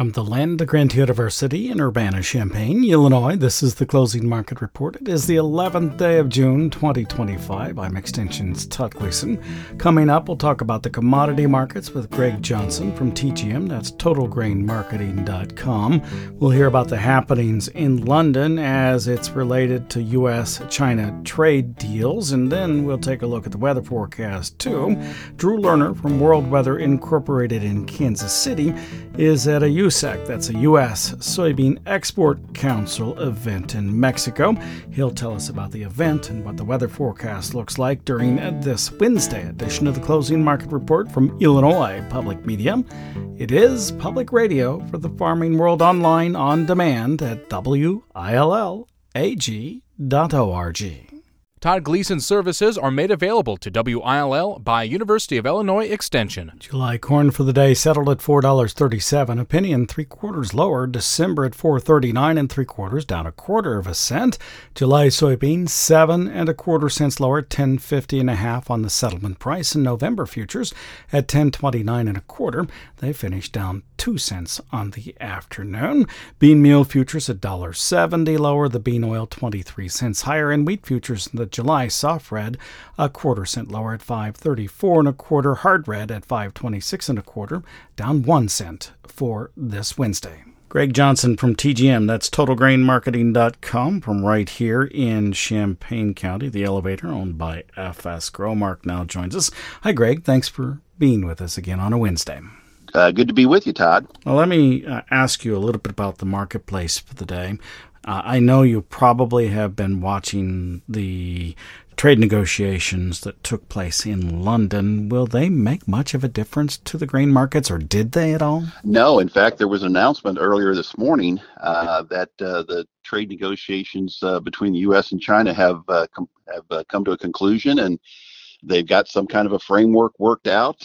From the land of Grand University in Urbana-Champaign, Illinois, this is the Closing Market Report. It is the 11th day of June, 2025. I'm Extension's Todd Gleason. Coming up, we'll talk about the commodity markets with Greg Johnson from TGM. That's TotalGrainMarketing.com. We'll hear about the happenings in London as it's related to U.S.-China trade deals. And then we'll take a look at the weather forecast, too. Drew Lerner from World Weather Incorporated in Kansas City is at a USEC, that's a U.S. Soybean Export Council event in Mexico. He'll tell us about the event and what the weather forecast looks like during this Wednesday edition of the Closing Market Report from Illinois Public Media. It is public radio for the farming world online on demand at WILLAG.org. Todd Gleason services are made available to WILL by University of Illinois Extension. July corn for the day settled at $4.37, a penny and 3/4 lower. December at $4.39 3/4, down 1/4 cent. July soybeans 7 1/4 cents lower, 10.50 on the settlement price. And November futures at 10.29 1/4. They finished down 2 cents on the afternoon. Bean meal futures at $1.70 lower. The bean oil 23 cents higher, and wheat futures in the July soft red 1/4 cent lower at 5.34 1/4. Hard red at 5.26 1/4, down 1 cent for this Wednesday. Greg Johnson from TGM, that's TotalGrainMarketing.com, from right here in Champaign County. The elevator owned by FS Grow. Mark now joins us. Hi, Greg. Thanks for being with us again on a Wednesday. Good to be with you, Todd. Well, let me ask you a little bit about the marketplace for the day. I know you probably have been watching the trade negotiations that took place in London. Will they make much of a difference to the grain markets, or did they at all? No. In fact, there was an announcement earlier this morning that the trade negotiations between the U.S. and China have come to a conclusion, and they've got some kind of a framework worked out.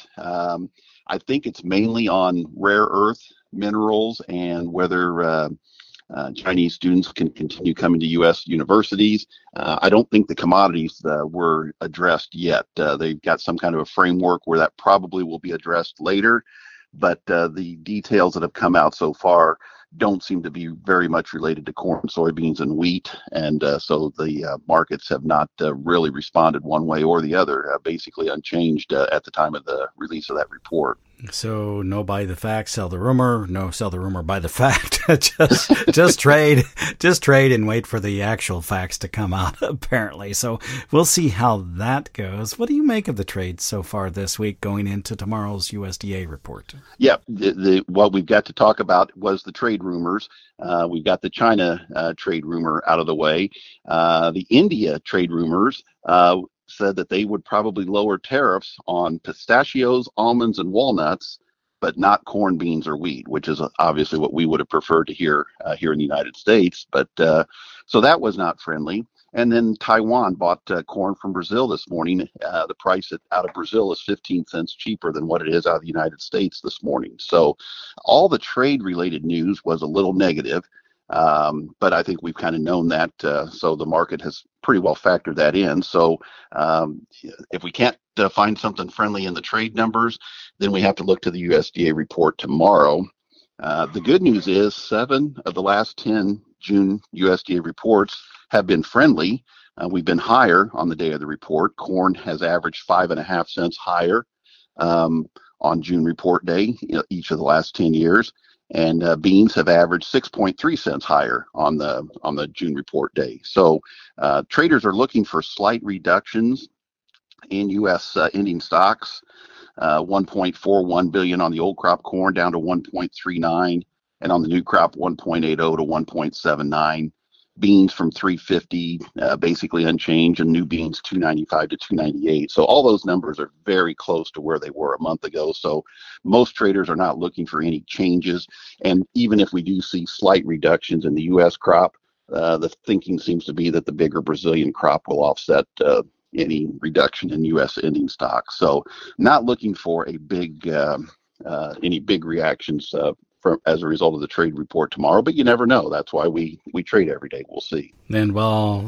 I think it's mainly on rare earth minerals and whether Chinese students can continue coming to U.S. universities. I don't think the commodities were addressed yet. They've got some kind of a framework where that probably will be addressed later, but the details that have come out so far don't seem to be very much related to corn, soybeans, and wheat, and so the markets have not really responded one way or the other, basically unchanged at the time of the release of that report. So no buy the fact, sell the rumor. No sell the rumor, buy the fact. just trade and wait for the actual facts to come out, apparently. So we'll see how that goes. What do you make of the trade so far this week going into tomorrow's USDA report? Yeah, what we've got to talk about was the trade rumors. We've got the China trade rumor out of the way. The India trade rumors said that they would probably lower tariffs on pistachios, almonds, and walnuts, but not corn, beans, or wheat, which is obviously what we would have preferred to hear here in the United States. But so that was not friendly. And then Taiwan bought corn from Brazil this morning. The price out of Brazil is 15 cents cheaper than what it is out of the United States this morning. So all the trade-related news was a little negative. But I think we've kind of known that, so the market has pretty well factored that in. So if we can't find something friendly in the trade numbers, then we have to look to the USDA report tomorrow. The good news is 7 of the last 10 June USDA reports have been friendly. We've been higher on the day of the report. Corn has averaged 5.5 cents higher on June report day, each of the last 10 years. And beans have averaged 6.3 cents higher on the June report day. So traders are looking for slight reductions in U.S. ending stocks, 1.41 billion on the old crop corn down to 1.39, and on the new crop 1.80 to 1.79. Beans from 350, basically unchanged, and new beans 295 to 298. So all those numbers are very close to where they were a month ago. So most traders are not looking for any changes. And even if we do see slight reductions in the U.S. crop, the thinking seems to be that the bigger Brazilian crop will offset any reduction in U.S. ending stocks. So not looking for a big any big reactions as a result of the trade report tomorrow, but you never know. That's why we trade every day. We'll see. And while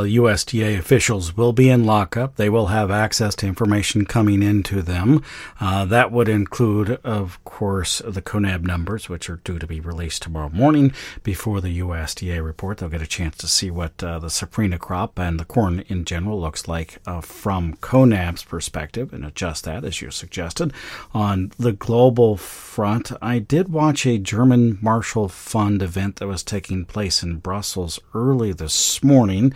USDA officials will be in lockup, they will have access to information coming into them. That would include, of course, the CONAB numbers, which are due to be released tomorrow morning before the USDA report. They'll get a chance to see what the safrinha crop and the corn in general looks like from CONAB's perspective and adjust that, as you suggested. On the global front, I did watch a German Marshall Fund event that was taking place in Brussels early this morning.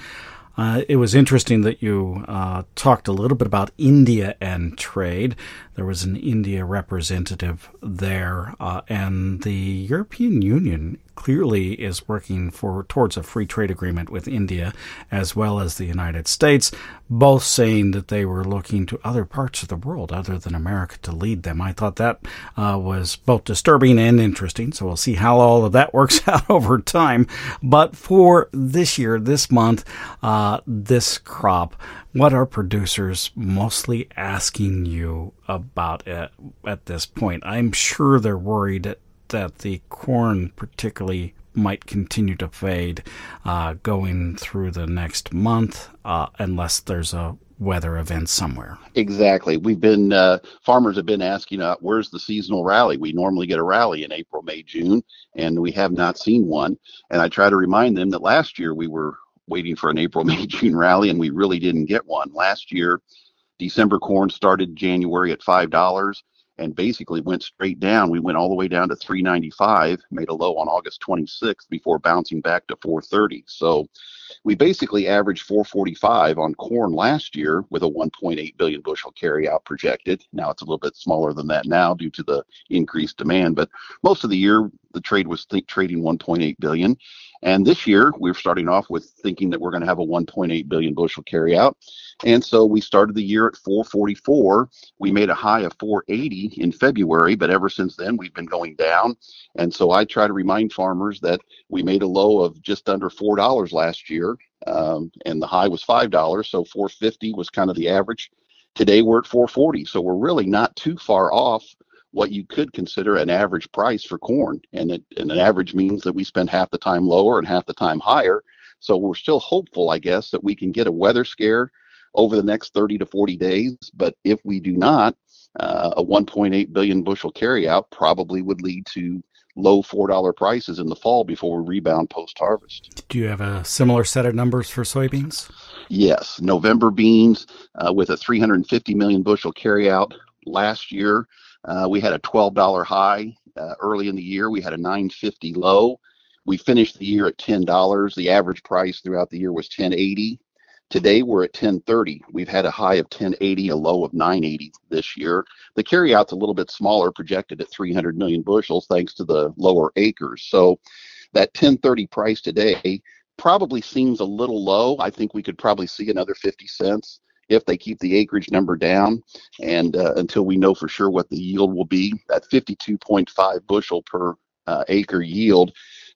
It was interesting that you talked a little bit about India and trade. There was an India representative there, and the European Union clearly is working towards a free trade agreement with India as well as the United States, both saying that they were looking to other parts of the world other than America to lead them. I thought that was both disturbing and interesting, so we'll see how all of that works out over time. But for this year, this month, this crop, what are producers mostly asking you about at this point? I'm sure they're worried that the corn particularly might continue to fade going through the next month unless there's a weather event somewhere. Exactly. Farmers have been asking, where's the seasonal rally? We normally get a rally in April, May, June, and we have not seen one. And I try to remind them that last year we were waiting for an April, May, June rally, and we really didn't get one. Last year, December corn started January at $5 and basically went straight down. We went all the way down to $3.95, made a low on August 26th before bouncing back to $4.30. So we basically averaged $4.45 on corn last year with a 1.8 billion bushel carryout projected. Now it's a little bit smaller than that now due to the increased demand, but most of the year the trade was trading 1.8 billion. And this year, we're starting off with thinking that we're going to have a 1.8 billion bushel carryout. And so we started the year at 444. We made a high of 480 in February, but ever since then, we've been going down. And so I try to remind farmers that we made a low of just under $4 last year, and the high was $5. So 450 was kind of the average. Today, we're at 440. So we're really not too far off what you could consider an average price for corn. And an average means that we spend half the time lower and half the time higher. So we're still hopeful, I guess, that we can get a weather scare over the next 30 to 40 days. But if we do not, a 1.8 billion bushel carryout probably would lead to low $4 prices in the fall before we rebound post-harvest. Do you have a similar set of numbers for soybeans? Yes. November beans with a 350 million bushel carryout last year. We had a $12 high early in the year. We had a $9.50 low. We finished the year at $10. The average price throughout the year was $10.80. Today we're at $10.30. We've had a high of $10.80, a low of $9.80 this year. The carryout's a little bit smaller, projected at 300 million bushels, thanks to the lower acres. So that $10.30 price today probably seems a little low. I think we could probably see another 50 cents. If they keep the acreage number down, and until we know for sure what the yield will be. That 52.5 bushel per acre yield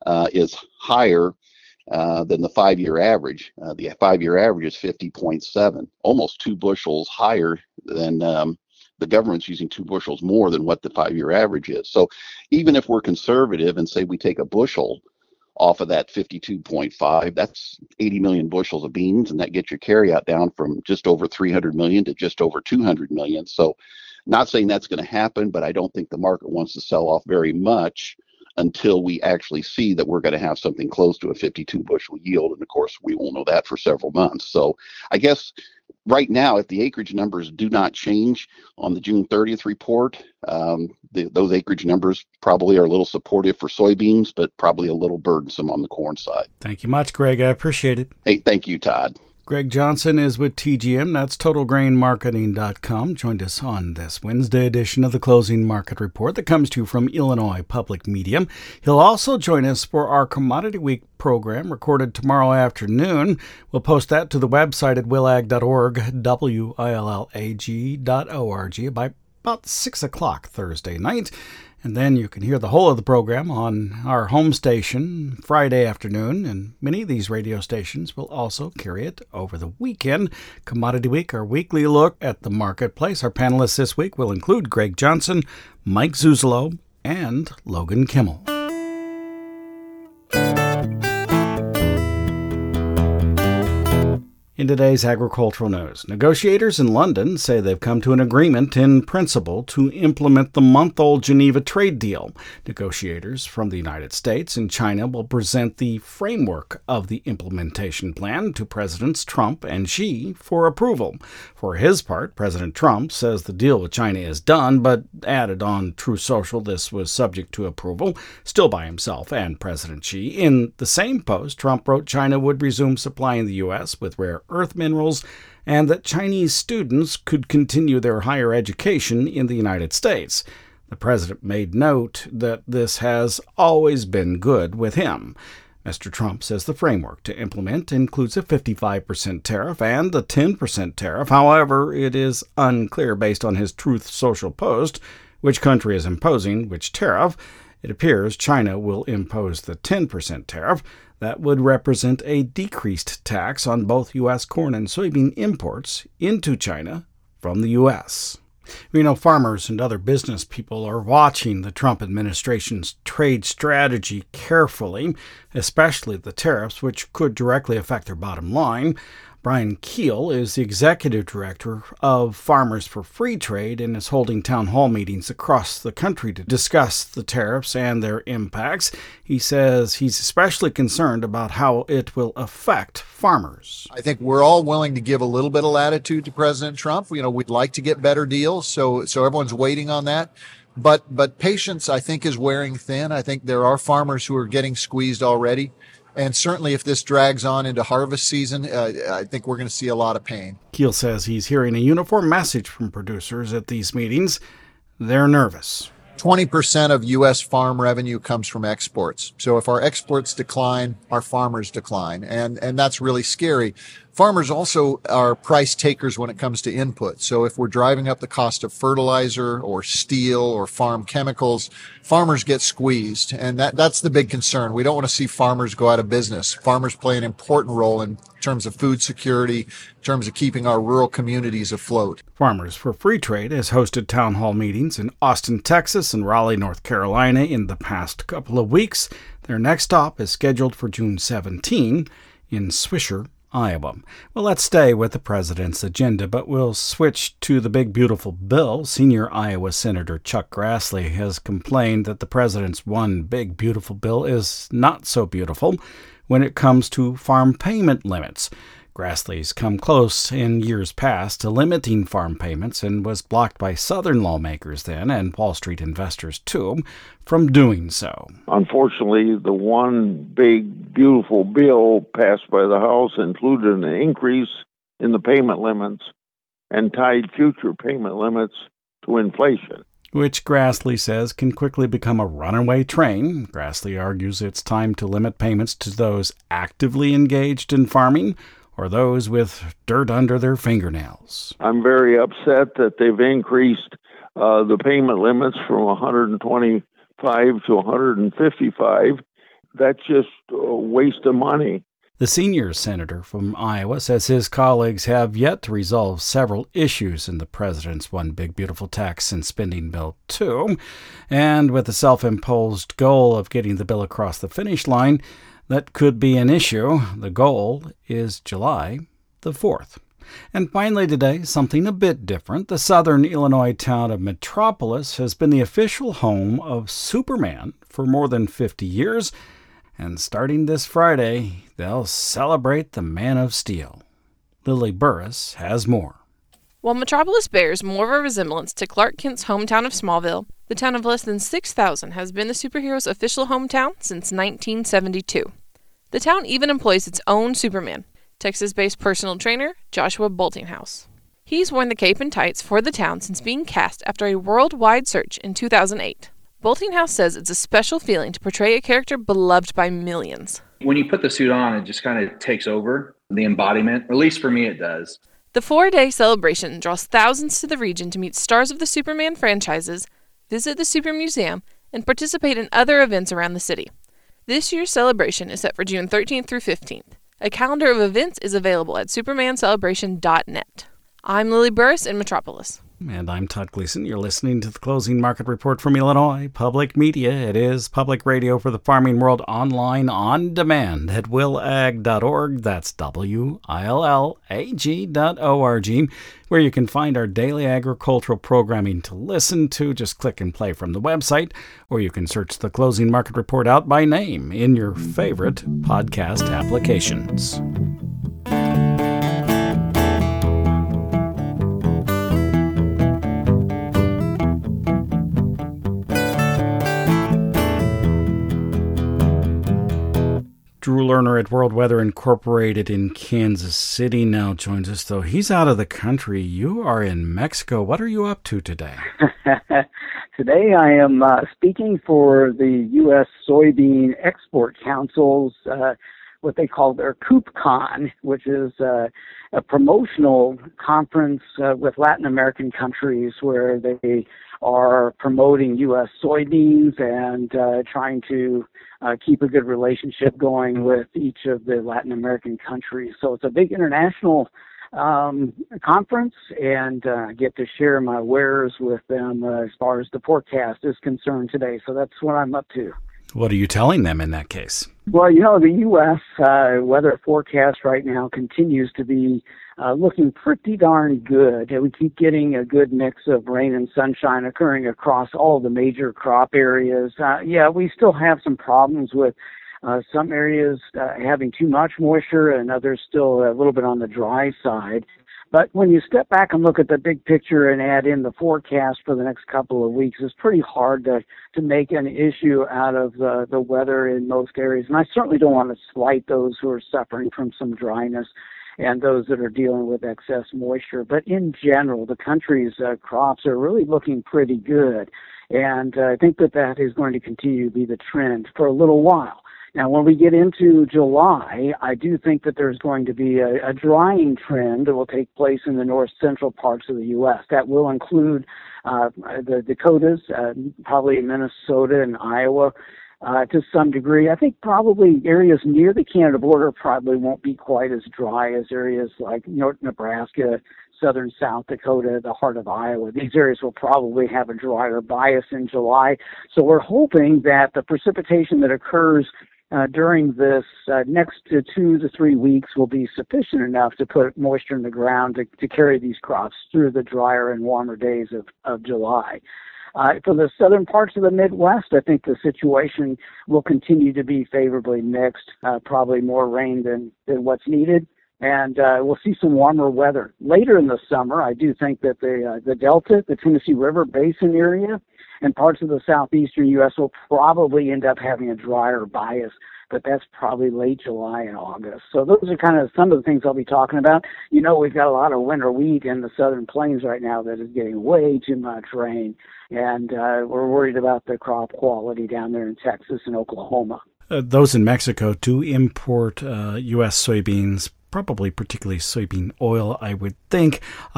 is higher than the 5-year average. The 5-year average is 50.7, almost 2 bushels higher than the government's using 2 bushels more than what the 5-year average is. So even if we're conservative and say we take a bushel off of that 52.5, that's 80 million bushels of beans, and that gets your carryout down from just over 300 million to just over 200 million. So not saying that's going to happen, but I don't think the market wants to sell off very much until we actually see that we're going to have something close to a 52 bushel yield. And of course, we won't know that for several months. So I guess right now, if the acreage numbers do not change on the June 30th report, those acreage numbers probably are a little supportive for soybeans, but probably a little burdensome on the corn side. Thank you much, Greg. I appreciate it. Hey, thank you, Todd. Greg Johnson is with TGM. That's TotalGrainMarketing.com. Joined us on this Wednesday edition of the Closing Market Report that comes to you from Illinois Public Media. He'll also join us for our Commodity Week program recorded tomorrow afternoon. We'll post that to the website at willag.org, willag.org, by about 6 o'clock Thursday night. And then you can hear the whole of the program on our home station Friday afternoon, and many of these radio stations will also carry it over the weekend. Commodity Week, our weekly look at the marketplace. Our panelists this week will include Greg Johnson, Mike Zuzolo, and Logan Kimmel. In today's agricultural news, negotiators in London say they've come to an agreement in principle to implement the month-old Geneva trade deal. Negotiators from the United States and China will present the framework of the implementation plan to Presidents Trump and Xi for approval. For his part, President Trump says the deal with China is done, but added on Truth Social this was subject to approval, still by himself and President Xi. In the same post, Trump wrote China would resume supplying the U.S. with rare earth minerals, and that Chinese students could continue their higher education in the United States. The president made note that this has always been good with him. Mr. Trump says the framework to implement includes a 55% tariff and a 10% tariff. However, it is unclear based on his Truth Social post which country is imposing which tariff. It appears China will impose the 10% tariff. That would represent a decreased tax on both U.S. corn and soybean imports into China from the U.S. Farmers and other business people are watching the Trump administration's trade strategy carefully, especially the tariffs, which could directly affect their bottom line. Brian Keel is the executive director of Farmers for Free Trade and is holding town hall meetings across the country to discuss the tariffs and their impacts. He says he's especially concerned about how it will affect farmers. I think we're all willing to give a little bit of latitude to President Trump. We'd like to get better deals, so everyone's waiting on that. But patience, I think, is wearing thin. I think there are farmers who are getting squeezed already. And certainly if this drags on into harvest season, I think we're going to see a lot of pain. Keel says he's hearing a uniform message from producers at these meetings. They're nervous. 20% of U.S. farm revenue comes from exports. So if our exports decline, our farmers decline. And that's really scary. Farmers also are price takers when it comes to input. So if we're driving up the cost of fertilizer or steel or farm chemicals, farmers get squeezed. And that's the big concern. We don't want to see farmers go out of business. Farmers play an important role in terms of food security, in terms of keeping our rural communities afloat. Farmers for Free Trade has hosted town hall meetings in Austin, Texas and Raleigh, North Carolina in the past couple of weeks. Their next stop is scheduled for June 17 in Swisher, Iowa. Well, let's stay with the president's agenda, but we'll switch to the big beautiful bill. Senior Iowa Senator Chuck Grassley has complained that the president's one big beautiful bill is not so beautiful when it comes to farm payment limits. Grassley's come close in years past to limiting farm payments and was blocked by Southern lawmakers then, and Wall Street investors too, from doing so. Unfortunately, the one big, beautiful bill passed by the House included an increase in the payment limits and tied future payment limits to inflation, which Grassley says can quickly become a runaway train. Grassley argues it's time to limit payments to those actively engaged in farming or those with dirt under their fingernails. I'm very upset that they've increased the payment limits from 125 to 155. That's just a waste of money. The senior senator from Iowa says his colleagues have yet to resolve several issues in the president's One Big Beautiful Tax and Spending Bill 2, and with the self-imposed goal of getting the bill across the finish line, that could be an issue. The goal is July the 4th. And finally today, something a bit different. The southern Illinois town of Metropolis has been the official home of Superman for more than 50 years. And starting this Friday, they'll celebrate the Man of Steel. Lily Burris has more. While Metropolis bears more of a resemblance to Clark Kent's hometown of Smallville, the town of less than 6,000 has been the superhero's official hometown since 1972. The town even employs its own Superman, Texas-based personal trainer Joshua Boltinghouse. He's worn the cape and tights for the town since being cast after a worldwide search in 2008. Boltinghouse says it's a special feeling to portray a character beloved by millions. When you put the suit on, it just kind of takes over the embodiment. At least for me, it does. The 4-day celebration draws thousands to the region to meet stars of the Superman franchises, visit the Super Museum, and participate in other events around the city. This year's celebration is set for June 13th through 15th. A calendar of events is available at supermancelebration.net. I'm Lily Burris in Metropolis. And I'm Todd Gleason. You're listening to the Closing Market Report from Illinois Public Media. It is public radio for the farming world, online on demand at willag.org. That's WILLAG.org, where you can find our daily agricultural programming to listen to. Just click and play from the website, or you can search the Closing Market Report out by name in your favorite podcast applications. Drew Lerner at World Weather Incorporated in Kansas City now joins us, though he's out of the country. You are in Mexico. What are you up to today? Today I am speaking for the U.S. Soybean Export Council's, what they call their CoopCon, which is a promotional conference with Latin American countries where they are promoting U.S. soybeans and trying to keep a good relationship going with each of the Latin American countries. So it's a big international conference, and I get to share my wares with them as far as the forecast is concerned today. So that's what I'm up to. What are you telling them in that case? Well, the U.S. Weather forecast right now continues to be looking pretty darn good. We keep getting a good mix of rain and sunshine occurring across all the major crop areas. We still have some problems with some areas having too much moisture and others still a little bit on the dry side. But when you step back and look at the big picture and add in the forecast for the next couple of weeks, it's pretty hard to make an issue out of the weather in most areas. And I certainly don't want to slight those who are suffering from some dryness and those that are dealing with excess moisture. But in general, the country's crops are really looking pretty good. And I think that is going to continue to be the trend for a little while. Now, when we get into July, I do think that there's going to be a drying trend that will take place in the north central parts of the U.S. That will include the Dakotas, probably Minnesota and Iowa to some degree. I think probably areas near the Canada border probably won't be quite as dry as areas like North Nebraska, southern South Dakota, the heart of Iowa. These areas will probably have a drier bias in July. So we're hoping that the precipitation that occurs during this next 2 to 3 weeks will be sufficient enough to put moisture in the ground to carry these crops through the drier and warmer days of July. For the southern parts of the Midwest, I think the situation will continue to be favorably mixed, probably more rain than what's needed. And we'll see some warmer weather. Later in the summer, I do think that the Delta, the Tennessee River Basin area, and parts of the southeastern U.S. will probably end up having a drier bias, but that's probably late July and August. So those are kind of some of the things I'll be talking about. We've got a lot of winter wheat in the southern plains right now that is getting way too much rain, and we're worried about the crop quality down there in Texas and Oklahoma. Those in Mexico do import U.S. soybeans, probably particularly soybean oil, I would think.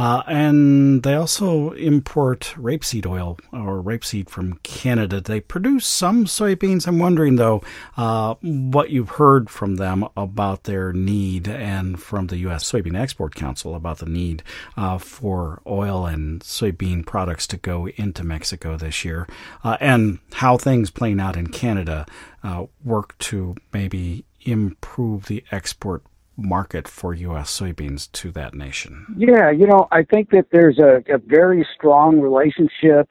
And they also import rapeseed oil or rapeseed from Canada. They produce some soybeans. I'm wondering, though, what you've heard from them about their need and from the U.S. Soybean Export Council about the need for oil and soybean products to go into Mexico this year, and how things playing out in Canada work to maybe improve the export market for U.S. soybeans to that nation. Yeah, I think that there's a very strong relationship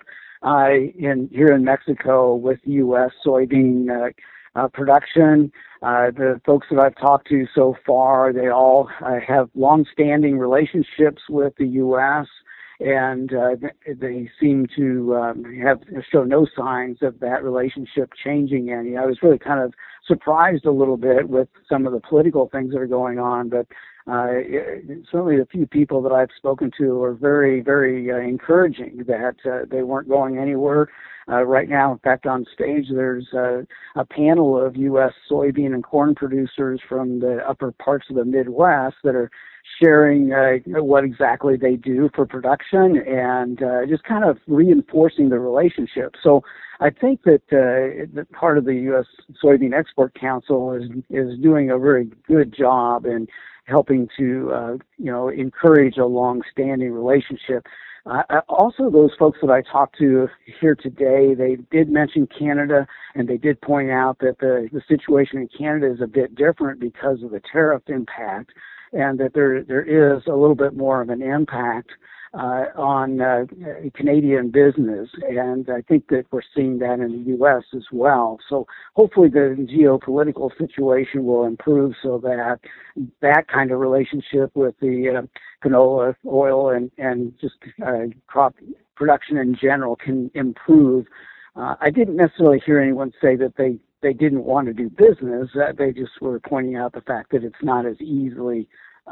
here in Mexico with U.S. soybean production. The folks that I've talked to so far, they all have long-standing relationships with the U.S., and they seem to show no signs of that relationship changing any. I was really kind of surprised a little bit with some of the political things that are going on, but certainly the few people that I've spoken to are very, very encouraging that they weren't going anywhere. Right now, in fact, on stage, there's a panel of U.S. soybean and corn producers from the upper parts of the Midwest that are sharing what exactly they do for production and just kind of reinforcing the relationship. So I think that that part of the U.S. Soybean Export Council is doing a very good job in helping to encourage a long-standing relationship. Also, those folks that I talked to here today, they did mention Canada, and they did point out that the situation in Canada is a bit different because of the tariff impact, and that there is a little bit more of an impact on Canadian business, and I think that we're seeing that in the U.S. as well. So hopefully the geopolitical situation will improve so that that kind of relationship with the canola oil and just crop production in general can improve. I didn't necessarily hear anyone say that they didn't want to do business. They just were pointing out the fact that it's not as easily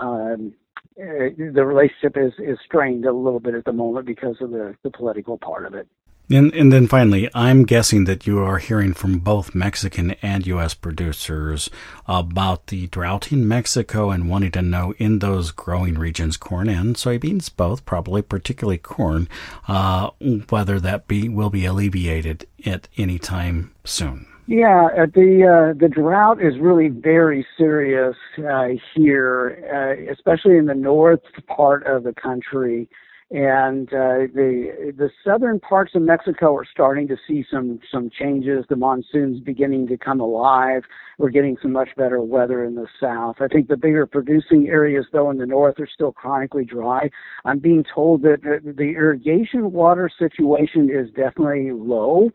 the relationship is strained a little bit at the moment because of the political part of it. And then finally, I'm guessing that you are hearing from both Mexican and U.S. producers about the drought in Mexico and wanting to know in those growing regions, corn and soybeans, both, probably particularly corn, whether that will be alleviated at any time soon. Yeah, the drought is really very serious here, especially in the north part of the country. And the southern parts of Mexico are starting to see some changes. The monsoon's beginning to come alive. We're getting some much better weather in the south. I think the bigger producing areas, though, in the north are still chronically dry. I'm being told that the irrigation water situation is definitely low.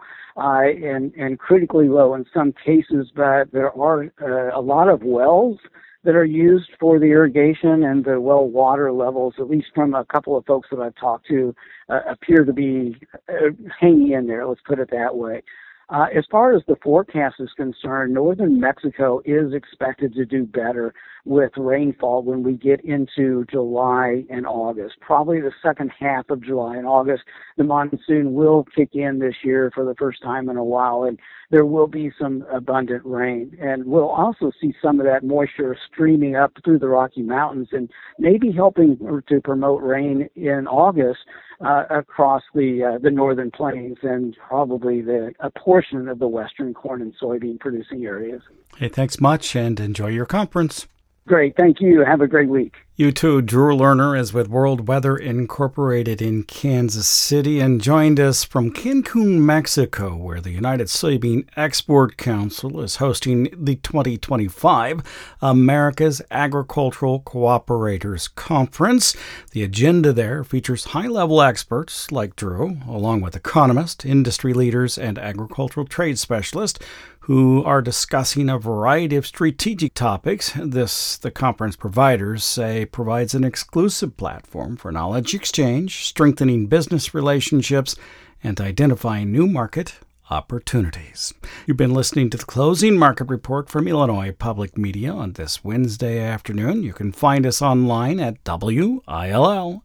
And critically low in some cases, but there are a lot of wells that are used for the irrigation, and the well water levels, at least from a couple of folks that I've talked to, appear to be hanging in there, let's put it that way. As far as the forecast is concerned, northern Mexico is expected to do better with rainfall when we get into July and August. Probably the second half of July and August, the monsoon will kick in this year for the first time in a while, and there will be some abundant rain. And we'll also see some of that moisture streaming up through the Rocky Mountains and maybe helping to promote rain in August across the northern plains and probably a portion of the western corn and soybean producing areas. Hey, thanks much, and enjoy your conference. Great. Thank you. Have a great week. You too. Drew Lerner is with World Weather Incorporated in Kansas City and joined us from Cancun, Mexico, where the United Soybean Export Council is hosting the 2025 America's Agricultural Cooperators Conference. The agenda there features high-level experts like Drew, along with economists, industry leaders, and agricultural trade specialists who are discussing a variety of strategic topics. The conference providers say provides an exclusive platform for knowledge exchange, strengthening business relationships, and identifying new market opportunities. You've been listening to the Closing Market Report from Illinois Public Media on this Wednesday afternoon. You can find us online at WILL.org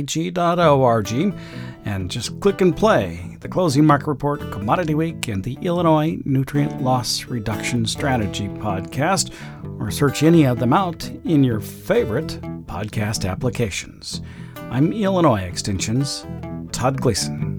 and just click and play the Closing Market Report, Commodity Week, and the Illinois Nutrient Loss Reduction Strategy podcast, or search any of them out in your favorite podcast applications. I'm Illinois Extension's Todd Gleason.